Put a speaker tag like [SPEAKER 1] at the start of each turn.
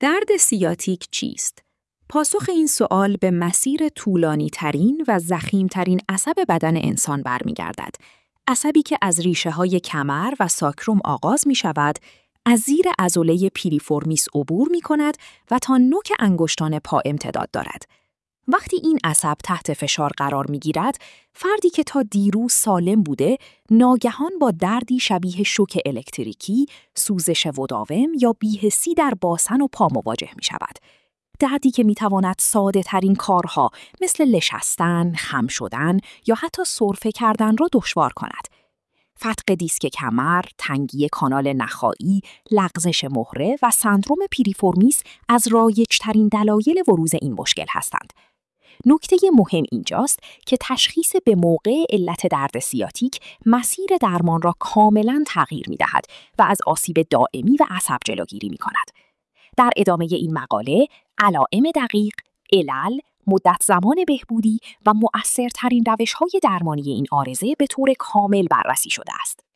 [SPEAKER 1] درد سیاتیک چیست؟ پاسخ این سوال به مسیر طولانی‌ترین و ضخیم‌ترین عصب بدن انسان برمیگردد. عصبی که از ریشه‌های کمر و ساکروم آغاز می‌شود، از زیر عضله پیریفورمیس عبور می‌کند و تا نوک انگشتان پا امتداد دارد. وقتی این عصب تحت فشار قرار می‌گیرد، فردی که تا دیروز سالم بوده، ناگهان با دردی شبیه شوک الکتریکی، سوزش مداوم یا بی‌حسی در باسن و پا مواجه می‌شود. دردی که می‌تواند ساده‌ترین کارها مثل نشستن، خم شدن یا حتی سرفه کردن را دشوار کند. فتق دیسک کمر، تنگی کانال نخاعی، لغزش مهره و سندرم پیریفورمیس از رایج‌ترین دلایل بروز این مشکل هستند. نکته مهم اینجاست که تشخیص به موقع علت درد سیاتیک مسیر درمان را کاملاً تغییر می‌دهد و از آسیب دائمی و عصب جلوگیری می‌کند. در ادامه این مقاله، علائم دقیق، علل، مدت زمان بهبودی و مؤثرترین روش‌های درمانی این عارضه به طور کامل بررسی شده است.